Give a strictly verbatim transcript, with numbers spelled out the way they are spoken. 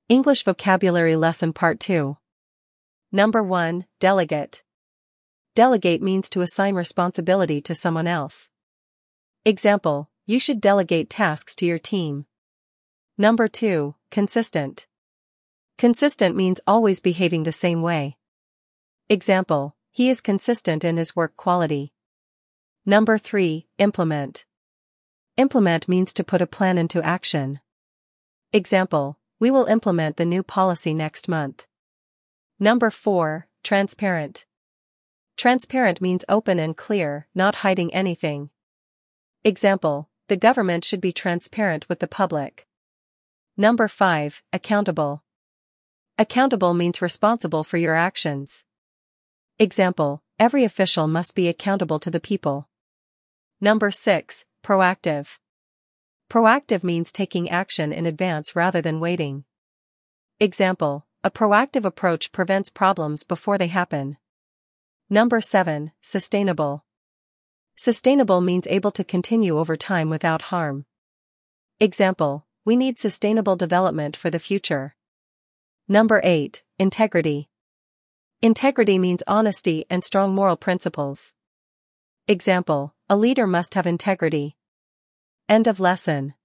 English Vocabulary Lesson Part two. Number one. Delegate. Delegate means to assign responsibility to someone else. Example, you should delegate tasks to your team. Number two. Consistent. Consistent means always behaving the same way. Example, he is consistent in his work quality. Number three. Implement. Implement means to put a plan into action. Example, we will implement the new policy next month. Number four. Transparent. Transparent means open and clear, not hiding anything. Example, the government should be transparent with the public. Number five. Accountable. Accountable means responsible for your actions. Example, every official must be accountable to the people. Number six. Proactive. Proactive means taking action in advance rather than waiting. Example, a proactive approach prevents problems before they happen. Number seven. Sustainable. Sustainable means able to continue over time without harm. Example, we need sustainable development for the future. Number eight. Integrity. Integrity means honesty and strong moral principles. Example, a leader must have integrity. End of lesson.